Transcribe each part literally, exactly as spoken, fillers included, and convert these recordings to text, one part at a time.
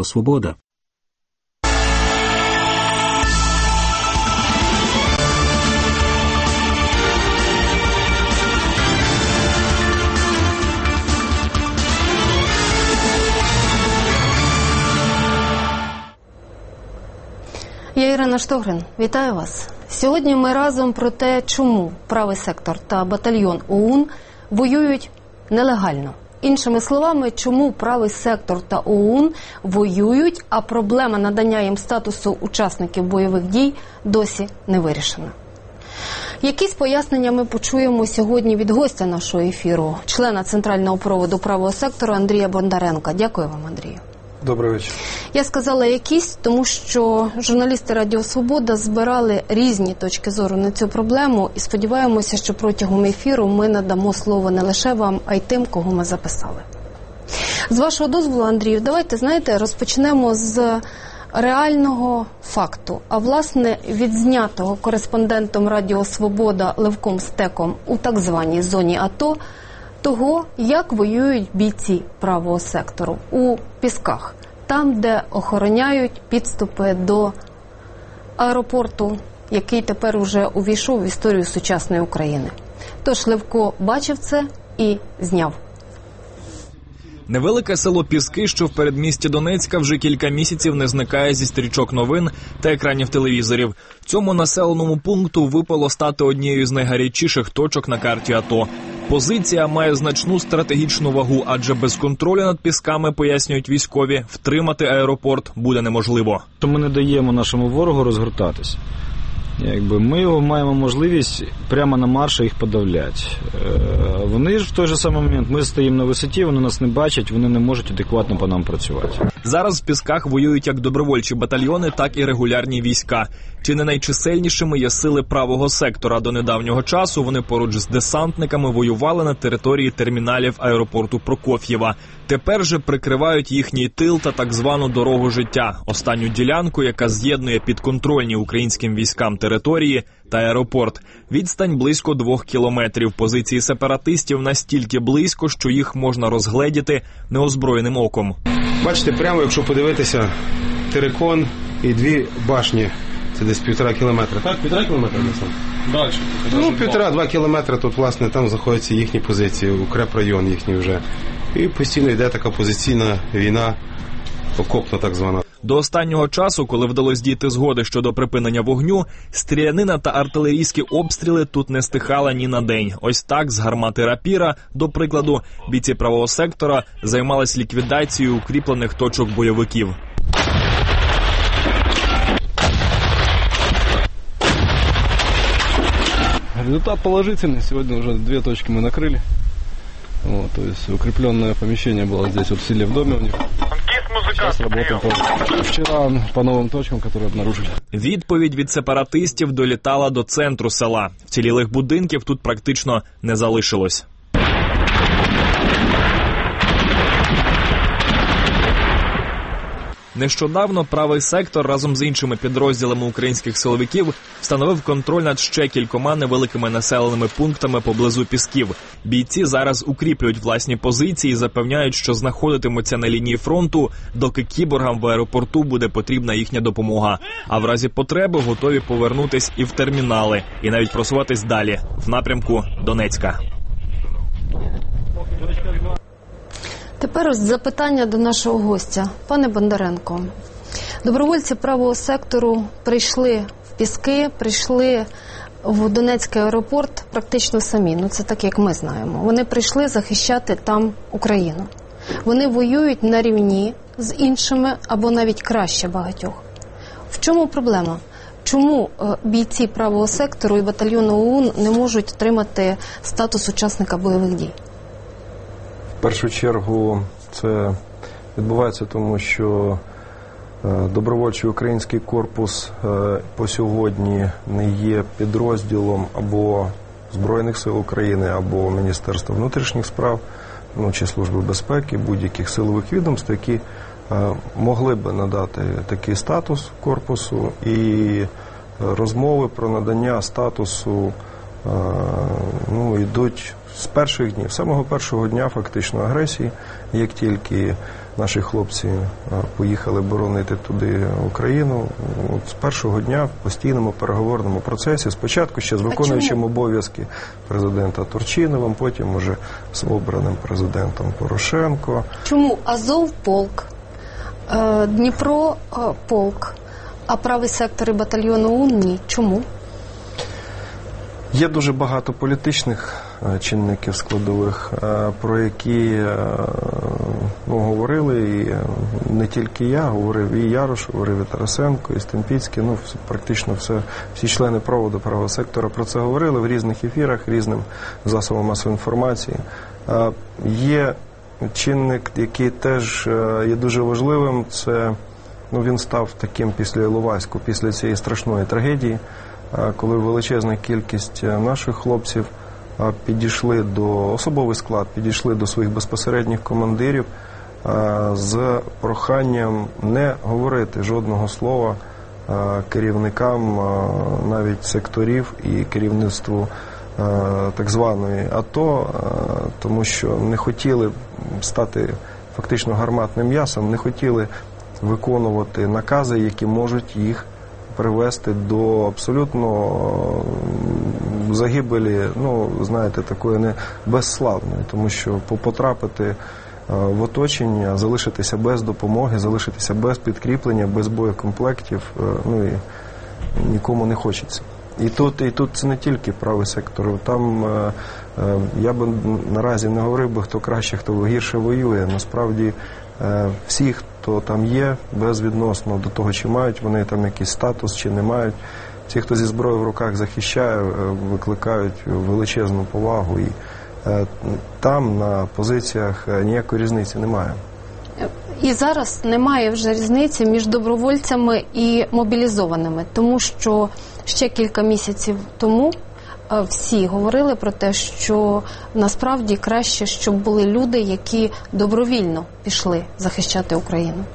Радіо Свобода. Я Ірина Штогрин. Вітаю вас. Сьогодні ми разом про те, чому правий сектор та батальйон ОУН воюють нелегально. Іншими словами, чому правий сектор та ОУН воюють, а проблема надання їм статусу учасників бойових дій досі не вирішена. Якісь пояснення ми почуємо сьогодні від гостя нашого ефіру, члена Центрального проводу правого сектору Андрія Бондаренка. Дякую вам, Андрію. Добрий вечір. Я сказала якісь, тому що журналісти Радіо Свобода збирали різні точки зору на цю проблему і сподіваємося, що протягом ефіру ми надамо слово не лише вам, а й тим, кого ми записали. З вашого дозволу, Андрію, давайте, знаєте, розпочнемо з реального факту, а власне відзнятого кореспондентом Радіо Свобода Левком Стеком у так званій зоні АТО того, як воюють бійці правого сектору у Пісках, там, де охороняють підступи до аеропорту, який тепер уже увійшов в історію сучасної України. Тож Левко бачив це і зняв. Невелике село Піски, що в передмісті Донецька, вже кілька місяців не зникає зі стрічок новин та екранів телевізорів. Цьому населеному пункту випало стати однією з найгарячіших точок на карті АТО. Позиція має значну стратегічну вагу, адже без контролю над Пісками, пояснюють військові, втримати аеропорт буде неможливо. То ми не даємо нашому ворогу розгортатись. Якби ми його маємо можливість прямо на марші їх подавляти. Вони ж в той же самий момент, ми стоїмо на висоті, вони нас не бачать, вони не можуть адекватно по нам працювати. Зараз в Пісках воюють як добровольчі батальйони, так і регулярні війська. Чи не найчисельнішими є сили правого сектора? До недавнього часу вони поруч з десантниками воювали на території терміналів аеропорту Прокоф'єва. Тепер же прикривають їхній тил та так звану дорогу життя, останню ділянку, яка з'єднує підконтрольні українським військам території та аеропорт. Відстань близько двох кілометрів. Позиції сепаратистів настільки близько, що їх можна розгледіти неозброєним оком. Бачите, прямо, якщо подивитися, терикон і дві башні. Це десь півтора кілометра. Так, півтора кілометра десь? Далі. Ну, півтора-два кілометри тут, власне, там знаходяться їхні позиції, укрепрайон їхній вже. І постійно йде така позиційна війна, окопна так звана. До останнього часу, коли вдалося дійти згоди щодо припинення вогню, стрілянина та артилерійські обстріли тут не стихали ні на день. Ось так, з гармати рапіра, до прикладу, бійці правого сектора займались ліквідацією укріплених точок бойовиків. Результат положительный. Сегодня уже две точки мы накрыли. Вот, то есть укрепленное помещение было здесь вот в селе в доме у них. Сейчас работаем по... Вчера по новым точкам, которые обнаружили. Відповідь від сепаратистів долітала до центру села. Вцілілих будинків тут практично не залишилось. Нещодавно правий сектор разом з іншими підрозділами українських силовиків встановив контроль над ще кількома невеликими населеними пунктами поблизу Пісків. Бійці зараз укріплюють власні позиції і запевняють, що знаходитимуться на лінії фронту, доки кіборгам в аеропорту буде потрібна їхня допомога. А в разі потреби готові повернутись і в термінали, і навіть просуватись далі, в напрямку Донецька. Тепер ось запитання до нашого гостя. Пане Бондаренко, добровольці правого сектору прийшли в Піски, прийшли в Донецький аеропорт практично самі. Ну, це так, як ми знаємо. Вони прийшли захищати там Україну. Вони воюють на рівні з іншими або навіть краще багатьох. В чому проблема? Чому бійці правого сектору і батальйону ОУН не можуть отримати статус учасника бойових дій? В першу чергу це відбувається тому, що добровольчий український корпус по сьогодні не є підрозділом або Збройних сил України, або Міністерства внутрішніх справ, ну, чи Служби безпеки, будь-яких силових відомств, які могли би надати такий статус корпусу, і розмови про надання статусу ну, йдуть з перших днів, з самого першого дня фактично агресії, як тільки наші хлопці поїхали боронити туди Україну. От з першого дня в постійному переговорному процесі, спочатку ще з виконуючим обов'язки президента Турчиновим, потім уже з обраним президентом Порошенко. Чому Азов полк, Дніпро полк, а правий сектор і батальйон ОУН ні? Чому? Є дуже багато політичних чинників складових, про які ну, говорили, і не тільки я, говорив і Ярош, говорив і Тарасенко, і Стемпіцький, ну, практично все, всі члени проводу правого сектора про це говорили в різних ефірах, різним засобам масової інформації. Є чинник, який теж є дуже важливим, це, ну, він став таким після Іловайську, після цієї страшної трагедії, коли величезна кількість наших хлопців підійшли до, особовий склад, підійшли до своїх безпосередніх командирів з проханням не говорити жодного слова керівникам навіть секторів і керівництву так званої АТО, тому що не хотіли стати фактично гарматним м'ясом, не хотіли виконувати накази, які можуть їх привести до абсолютно загибелі, ну, знаєте, такої не безславної, тому що потрапити в оточення, залишитися без допомоги, залишитися без підкріплення, без боєкомплектів, ну, і нікому не хочеться. І тут, і тут це не тільки правий сектор, там я би наразі не говорив би, хто краще, хто гірше воює. Насправді всі, хто там є, безвідносно до того, чи мають вони там якийсь статус, чи не мають, ті, хто зі зброєю в руках захищає, викликають величезну повагу. І там на позиціях ніякої різниці немає. І зараз немає вже різниці між добровольцями і мобілізованими, тому що ще кілька місяців тому всі говорили про те, що насправді краще, щоб були люди, які добровільно пішли захищати Україну.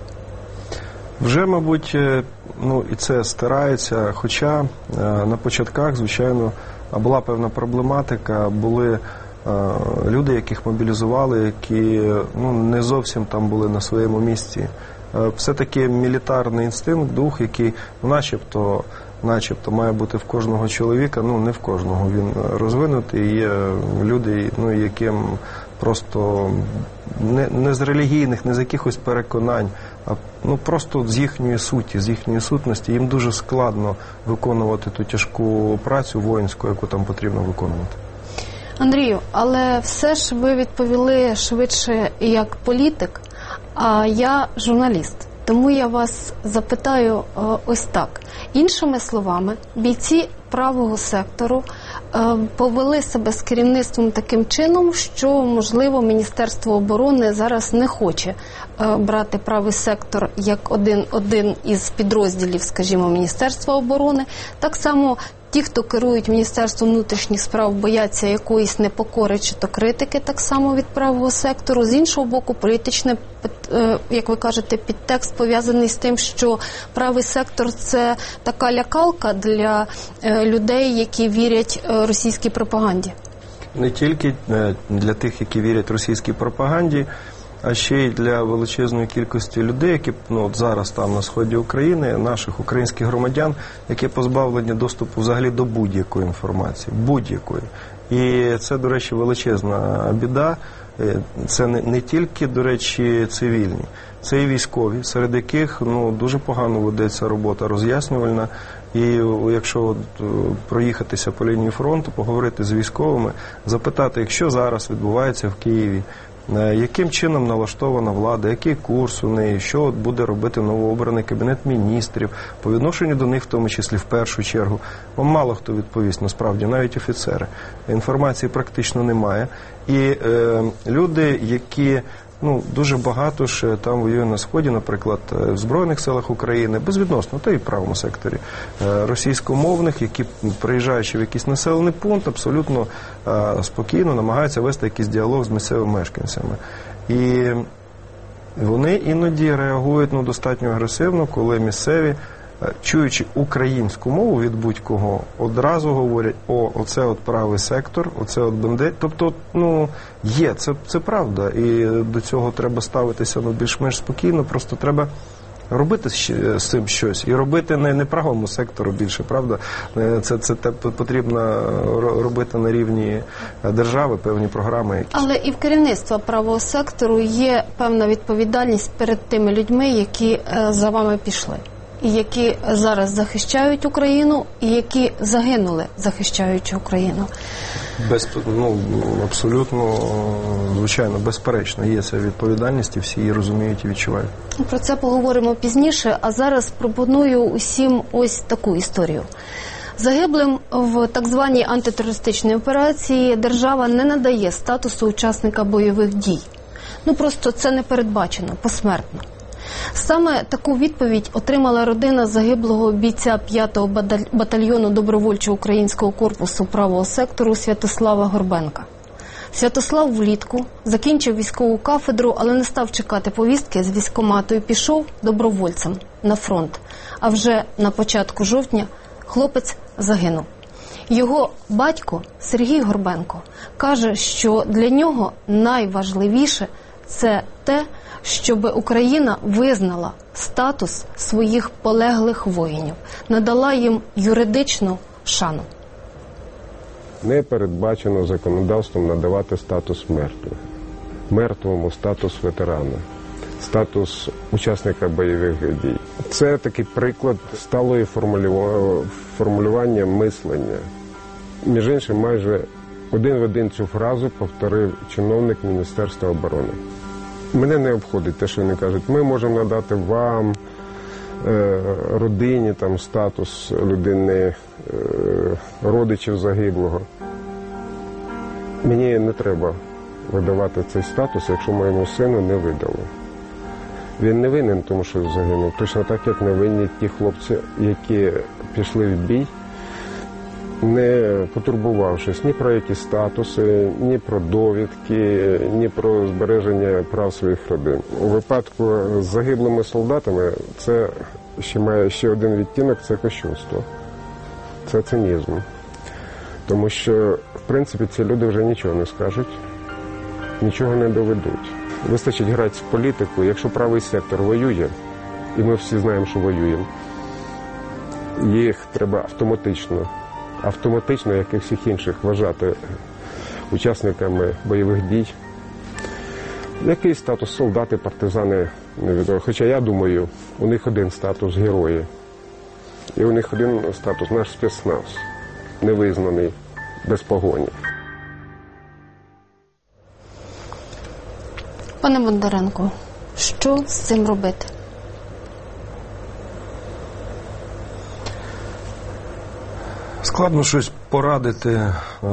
Вже, мабуть, ну, і це стирається, хоча на початках, звичайно, була певна проблематика, були люди, яких мобілізували, які, ну, не зовсім там були на своєму місці. Все-таки мілітарний інстинкт, дух, який, ну, начебто, начебто має бути в кожного чоловіка, ну, не в кожного він розвинутий. Є люди, ну, яким просто не, не з релігійних, не з якихось переконань, а ну, просто з їхньої суті, з їхньої сутності. Їм дуже складно виконувати ту тяжку працю воїнську, яку там потрібно виконувати. Андрію, але все ж ви відповіли швидше як політик, а я журналіст. Тому я вас запитаю ось так. Іншими словами, бійці правого сектору повели себе з керівництвом таким чином, що, можливо, Міністерство оборони зараз не хоче брати правий сектор як один, один із підрозділів, скажімо, Міністерства оборони. Так само ті, хто керують Міністерством внутрішніх справ, бояться якоїсь непокори чи то критики так само від правого сектору. З іншого боку, політичний, як ви кажете, підтекст пов'язаний з тим, що правий сектор – це така лякалка для людей, які вірять російській пропаганді. Не тільки для тих, які вірять російській пропаганді, а ще й для величезної кількості людей, які, ну, от зараз там на сході України, наших українських громадян, які позбавлені доступу взагалі до будь-якої інформації, будь-якої. І це, до речі, величезна біда. Це не, не тільки, до речі, цивільні, це і військові, серед яких, ну, дуже погано ведеться робота роз'яснювальна. І якщо от проїхатися по лінії фронту, поговорити з військовими, запитати, якщо зараз відбувається в Києві, яким чином налаштована влада, який курс у неї, що от буде робити новообраний Кабінет міністрів, по відношенню до них, в тому числі в першу чергу, вам мало хто відповість, насправді, навіть офіцери. Інформації практично немає. І е, люди, які, ну, дуже багато ж там воює на Сході, наприклад, в Збройних силах України, безвідносно, та й в правому секторі, російськомовних, які, приїжджаючи в якийсь населений пункт, абсолютно спокійно намагаються вести якийсь діалог з місцевими мешканцями. І вони іноді реагують, ну, достатньо агресивно, коли місцеві чуючи українську мову від будь-кого, одразу говорять: о, оце от правий сектор, оце от бендер. Тобто, ну, є, це, це правда. І до цього треба ставитися, ну, більш-менш спокійно, просто треба робити з цим щось. І робити не, не правому сектору більше, правда? Це, це те потрібно робити на рівні держави, певні програми. Якісь. Але і в керівництва правого сектору є певна відповідальність перед тими людьми, які за вами пішли. І які зараз захищають Україну, і які загинули, захищаючи Україну. Без, ну, абсолютно, звичайно, безперечно, є ця відповідальність, і всі її розуміють і відчувають. Про це поговоримо пізніше, а зараз пропоную усім ось таку історію. Загиблим в так званій антитерористичній операції держава не надає статусу учасника бойових дій. Ну, просто це не передбачено, посмертно. Саме таку відповідь отримала родина загиблого бійця п'ятого батальйону добровольчого українського корпусу правого сектору Святослава Горбенка. Святослав влітку закінчив військову кафедру, але не став чекати повістки з військкомату і пішов добровольцем на фронт. А вже на початку жовтня хлопець загинув. Його батько Сергій Горбенко каже, що для нього найважливіше – це те, щоб Україна визнала статус своїх полеглих воїнів, надала їм юридичну шану. Не передбачено законодавством надавати статус мертвих. Мертвому статус ветерана, статус учасника бойових дій. Це такий приклад сталої формулювання мислення. Між іншим, майже один в один цю фразу повторив чиновник Міністерства оборони. Мене не обходить те, що вони кажуть, ми можемо надати вам, родині, там, статус людини, родичів загиблого. Мені не треба видавати цей статус, якщо моєму сину не видали. Він не винен, тому що загинув. Точно так, як не винні ті хлопці, які пішли в бій, не потурбувавшись ні про які статуси, ні про довідки, ні про збереження прав своїх родин. У випадку з загиблими солдатами це ще має ще один відтінок – це кощунство. Це цинізм. Тому що, в принципі, ці люди вже нічого не скажуть, нічого не доведуть. Вистачить грати в політику, якщо правий сектор воює, і ми всі знаємо, що воюємо, їх треба автоматично автоматично, як і всіх інших, вважати учасниками бойових дій. Який статус солдати, партизани, невідомо. Хоча я думаю, у них один статус герої. І у них один статус наш спецназ, невизнаний, без погоні. Пане Бондаренко, що з цим робити? Складно щось порадити е,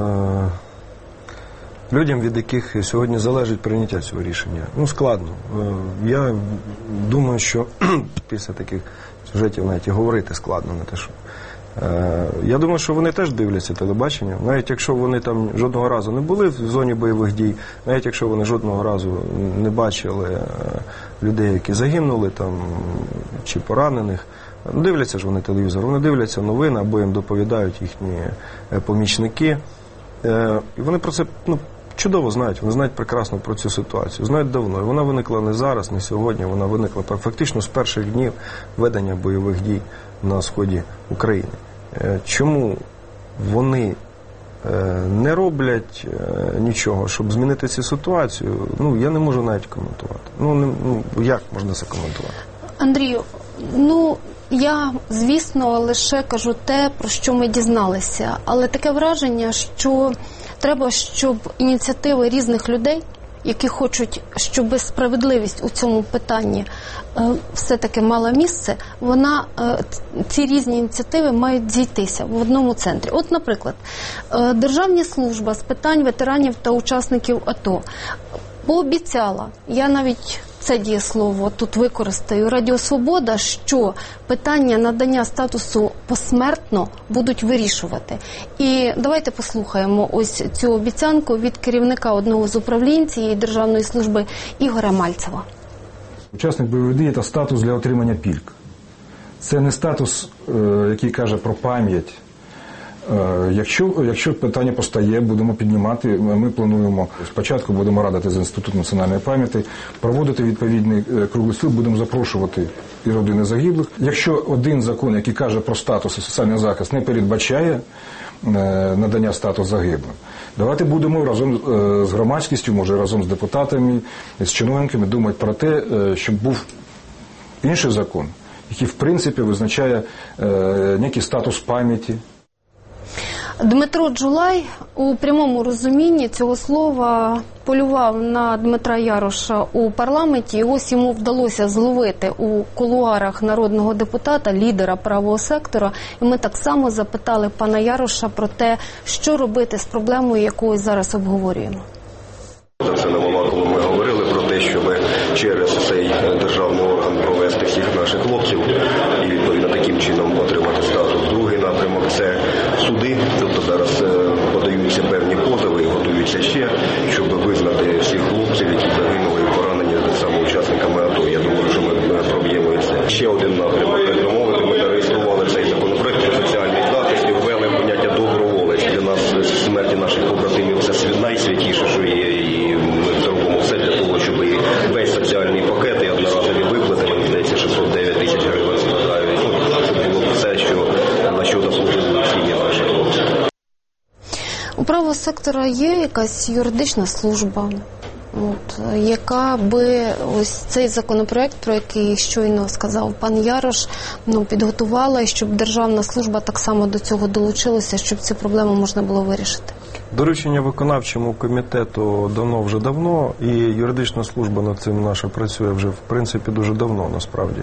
людям, від яких сьогодні залежить прийняття цього рішення. Ну, складно. Е, я думаю, що після таких сюжетів навіть і говорити складно на те, що. Е, я думаю, що вони теж дивляться телебачення. Навіть якщо вони там жодного разу не були в зоні бойових дій, навіть якщо вони жодного разу не бачили людей, які загинули там, чи поранених, дивляться ж вони телевізор, вони дивляться новини, або їм доповідають їхні помічники. І вони про це, ну, чудово знають, вони знають прекрасно про цю ситуацію, знають давно. І вона виникла не зараз, не сьогодні, вона виникла фактично з перших днів ведення бойових дій на сході України. Чому вони не роблять нічого, щоб змінити цю ситуацію, ну, я не можу навіть коментувати. Ну, не, ну як можна це коментувати? Андрію, ну, я, звісно, лише кажу те, про що ми дізналися. Але таке враження, що треба, щоб ініціативи різних людей, які хочуть, щоб справедливість у цьому питанні все-таки мала місце, вона, ці різні ініціативи мають зійтися в одному центрі. От, наприклад, Державна служба з питань ветеранів та учасників АТО пообіцяла, я навіть це дієслово тут використаю, Радіо Свобода, що питання надання статусу посмертно будуть вирішувати. І давайте послухаємо ось цю обіцянку від керівника одного з управлінь цієї Державної служби Ігоря Мальцева. Учасник бойових дій – це статус для отримання пільг. Це не статус, який каже про пам'ять. Якщо, якщо питання постає, будемо піднімати. Ми плануємо, спочатку будемо радити з Інститутом національної пам'яті, проводити відповідний круглий стіл, будемо запрошувати і родини загиблих. Якщо один закон, який каже про статус і соціальний захист, не передбачає надання статусу загиблим, давайте будемо разом з громадськістю, може разом з депутатами, з чиновниками думати про те, щоб був інший закон, який в принципі визначає некий статус пам'яті. Дмитро Джулай у прямому розумінні цього слова полював на Дмитра Яроша у парламенті, і ось йому вдалося зловити у кулуарах народного депутата, лідера правого сектора. І ми так само запитали пана Яроша про те, що робити з проблемою, яку зараз обговорюємо. Це не була, коли ми говорили про те, щоб через цей державний орган провести всіх наших хлопців і відповідно таким чином отримати статус. Другий напрямок – це суди, тобто зараз подаються певні позови і готуються ще, щоб визнати всіх хлопців, які загинули і поранені саме учасниками АТО. Я думаю, що ми проб'ємо і це. Ще один напрямок, так би мовити, ми зареєстрували цей законопроект про соціальний захист і ввели поняття доброволець. Для нас смерті наших побратимів це найсвятіше, що є. Ми зробимо все для того, щоб і весь соціальний пакет і одноразові виплати, мені здається, шістсот дев'ять тисяч гривень складають, щоб було все, що, на що заслужили всі наші хлопці. У правого сектора є якась юридична служба, от, яка би ось цей законопроект, про який щойно сказав пан Ярош, ну, підготувала, і щоб державна служба так само до цього долучилася, щоб цю проблему можна було вирішити? Доручення виконавчому комітету дано вже давно, і юридична служба над цим наша працює вже, в принципі, дуже давно, насправді.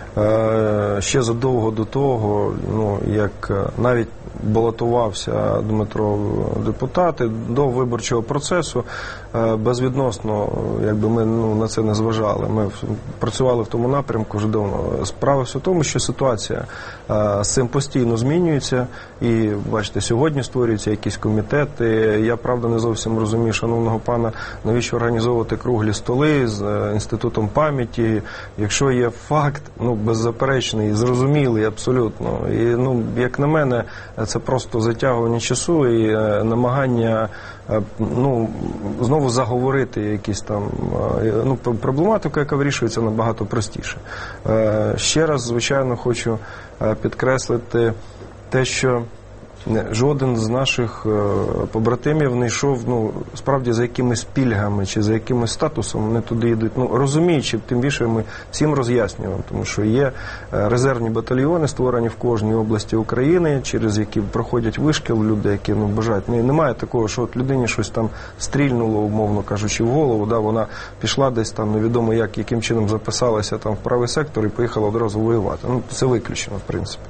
Ще задовго до того, ну, як навіть балотувався Дмитро в депутати, до виборчого процесу, безвідносно, якби ми ну, на це не зважали. Ми працювали в тому напрямку вже давно. Справа все в тому, що ситуація з цим постійно змінюється, і, бачите, сьогодні створюються якісь комітети. Я, правда, не зовсім розумію шановного пана, навіщо організовувати круглі столи з Інститутом пам'яті, якщо є факт, ну, беззаперечний, зрозумілий абсолютно. І, ну, як на мене, це просто затягування часу і намагання, ну, знову заговорити якісь там, ну, проблематику, яка вирішується набагато простіше. Ще раз, звичайно, хочу підкреслити те, що жоден з наших побратимів не йшов, ну, справді за якимись пільгами чи за якимось статусом, вони туди йдуть. Ну, розуміючи, тим більше ми всім роз'яснюємо, тому що є резервні батальйони, створені в кожній області України, через які проходять вишкіл люди, які, ну, бажають. Ну, немає такого, що от людині щось там стрільнуло, умовно кажучи, в голову, да, вона пішла десь там, невідомо як, яким чином записалася там в правий сектор і поїхала одразу воювати. Ну, це виключено, в принципі.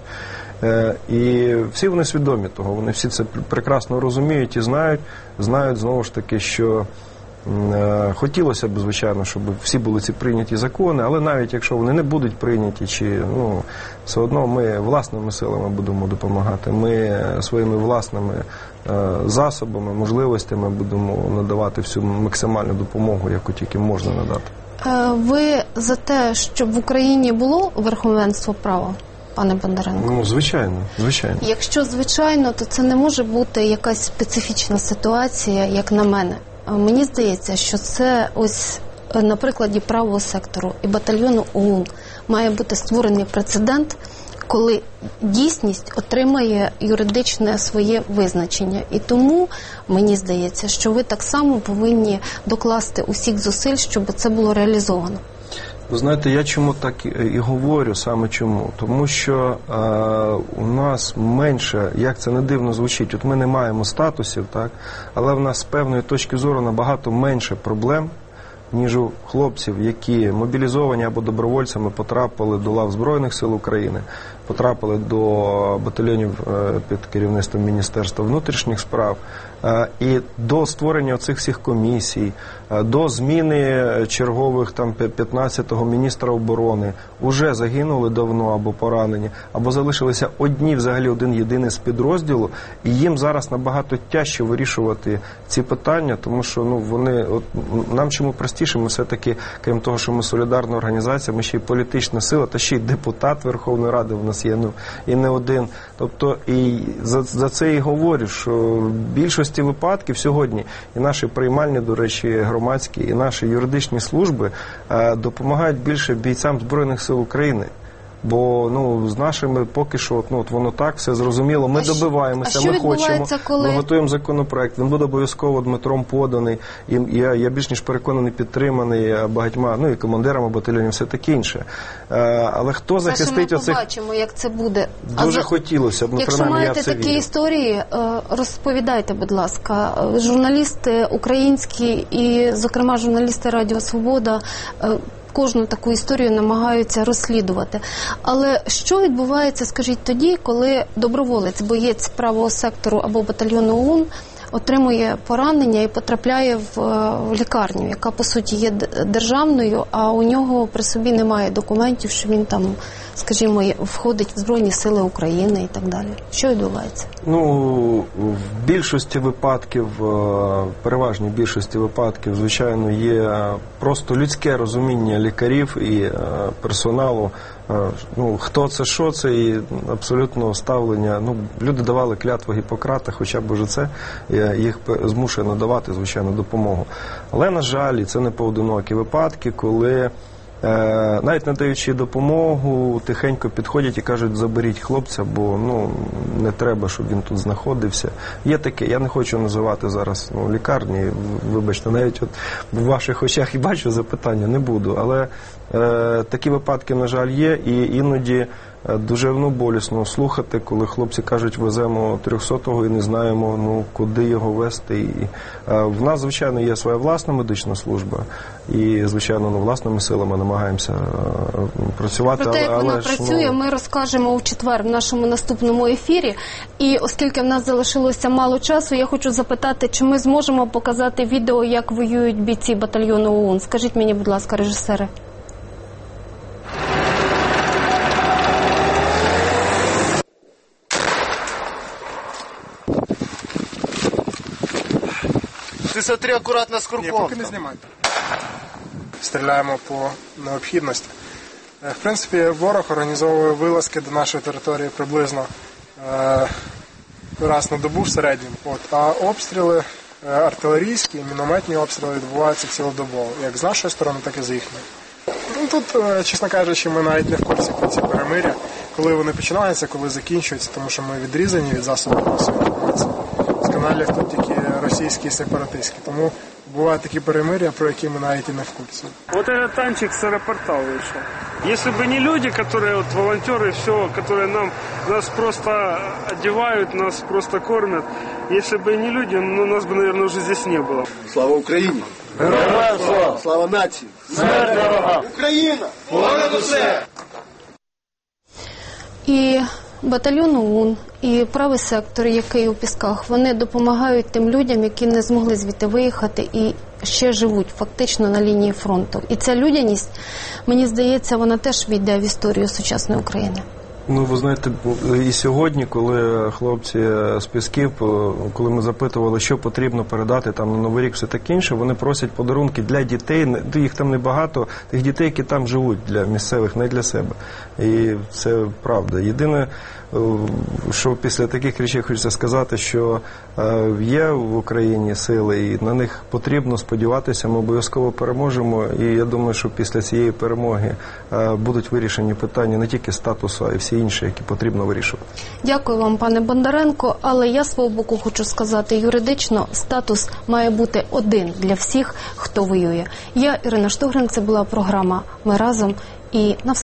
І всі вони свідомі того, вони всі це прекрасно розуміють і знають, знають знову ж таки, що хотілося б, звичайно, щоб всі були ці прийняті закони, але навіть якщо вони не будуть прийняті, чи, ну, все одно ми власними силами будемо допомагати, ми своїми власними засобами, можливостями будемо надавати всю максимальну допомогу, яку тільки можна надати. Ви за те, щоб в Україні було верховенство права? Пане Бондаренко? Ну, звичайно, звичайно. Якщо звичайно, то це не може бути якась специфічна ситуація, як на мене. Мені здається, що це ось на прикладі правого сектору і батальйону ОУН має бути створений прецедент, коли дійсність отримає юридичне своє визначення. І тому, мені здається, що ви так само повинні докласти усіх зусиль, щоб це було реалізовано. Ви знаєте, я чому так і говорю, саме чому? Тому що е, у нас менше, як це не дивно звучить, от ми не маємо статусів, так, але в нас з певної точки зору набагато менше проблем, ніж у хлопців, які мобілізовані або добровольцями потрапили до лав Збройних сил України, потрапили до батальйонів під керівництвом Міністерства внутрішніх справ, І до створення цих всіх комісій, до зміни чергових там п'ятнадцятого міністра оборони вже загинули давно або поранені, або залишилися одні, взагалі один єдиний з підрозділу, і їм зараз набагато тяжче вирішувати ці питання, тому що ну вони от нам чому простіше, ми все-таки, крім того, що ми солідарна організація, ми ще й політична сила, та ще й депутат Верховної Ради в нас є, ну і не один. Тобто і за, за це і говорю, що в більшості випадків сьогодні і наші приймальні, до речі, громадські, і наші юридичні служби е, допомагають більше бійцям Збройних сил України. Бо ну з нашими поки що ну от воно так все зрозуміло. Ми а добиваємося, а що ми хочемо. Коли... Ми готуємо законопроект. Він буде обов'язково Дмитром поданий. І я, я більш ніж переконаний, підтриманий багатьма, ну і командирами батальйонів, все таке інше. Але хто захистить оцих? Ми побачимо, як це буде. Дуже а хотілося б. Ну, якщо маєте такі вірю. історії, розповідайте, будь ласка. Журналісти українські і, зокрема, журналісти Радіо Свобода кожну таку історію намагаються розслідувати. Але що відбувається, скажіть, тоді, коли доброволець, боєць правого сектору або батальйону ОУН отримує поранення і потрапляє в, в лікарню, яка, по суті, є державною, а у нього при собі немає документів, що він там, скажімо, входить в Збройні Сили України і так далі. Що відбувається? Ну, в більшості випадків, переважній більшості випадків, звичайно, є просто людське розуміння лікарів і персоналу. Ну, хто це, що це, і абсолютно ставлення. Ну, люди давали клятву Гіппократа, хоча б уже це їх змушує надавати, звичайно, допомогу. Але, на жаль, і це не поодинокі випадки, коли навіть надаючи допомогу, тихенько підходять і кажуть, заберіть хлопця, бо ну, не треба, щоб він тут знаходився. Є таке, я не хочу називати зараз ну, лікарні, вибачте, навіть от в ваших очах і бачу запитання, не буду, але е, такі випадки, на жаль, є, і іноді дуже ну, болісно слухати, коли хлопці кажуть, веземо трьохсотого і не знаємо, ну, куди його везти. І, е, в нас, звичайно, є своя власна медична служба, і, звичайно, ну, власними силами намагаємося е, працювати. Про те, як але, вона але працює, ну... ми розкажемо у четвер в нашому наступному ефірі. І оскільки в нас залишилося мало часу, я хочу запитати, чи ми зможемо показати відео, як воюють бійці батальйону ОУН. Скажіть мені, будь ласка, режисери. Ти смотри акуратно з курком. Ні, поки не знімай. Стріляємо по необхідності. В принципі, ворог організовує вилазки до нашої території приблизно е, раз на добу в середньому. От. А обстріли е, артилерійські, мінометні обстріли відбуваються цілодобово. Як з нашої сторони, так і з їхньої. Ну, тут, е, чесно кажучи, ми навіть не в курсі про ці перемир'я. Коли вони починаються, коли закінчуються, тому що ми відрізані від засобів масової інформації. З каналів тут тільки російські і сепаратистські. Тому бывают такие перемирия, про які мы навіть и не в курсе. Вот этот танчик с аэропорта вышел. Если бы не люди, которые, вот, волонтеры, все, которые нам, нас просто одевают, нас просто кормят, если бы не люди, ну, нас бы, наверное, уже здесь не было. Слава Україні! Героям слава! Слава нації! Смерть ворогам! Україна! Понад усе! І батальйон ОУН, і правий сектор, який у Пісках, вони допомагають тим людям, які не змогли звідти виїхати і ще живуть фактично на лінії фронту. І ця людяність, мені здається, вона теж війде в історію сучасної України. Ну, ви знаєте, і сьогодні, коли хлопці з Пісків, коли ми запитували, що потрібно передати там на Новий рік, все таке інше, вони просять подарунки для дітей, їх там небагато, тих дітей, які там живуть, для місцевих, не для себе. І це правда. Єдине, що після таких речей хочеться сказати, що є в Україні сили, і на них потрібно сподіватися, ми обов'язково переможемо, і я думаю, що після цієї перемоги будуть вирішені питання не тільки статусу, а й всі інші, які потрібно вирішувати. Дякую вам, пане Бондаренко, але я з свого боку хочу сказати, юридично статус має бути один для всіх, хто воює. Я, Ірина Штогрин, це була програма «Ми разом» і на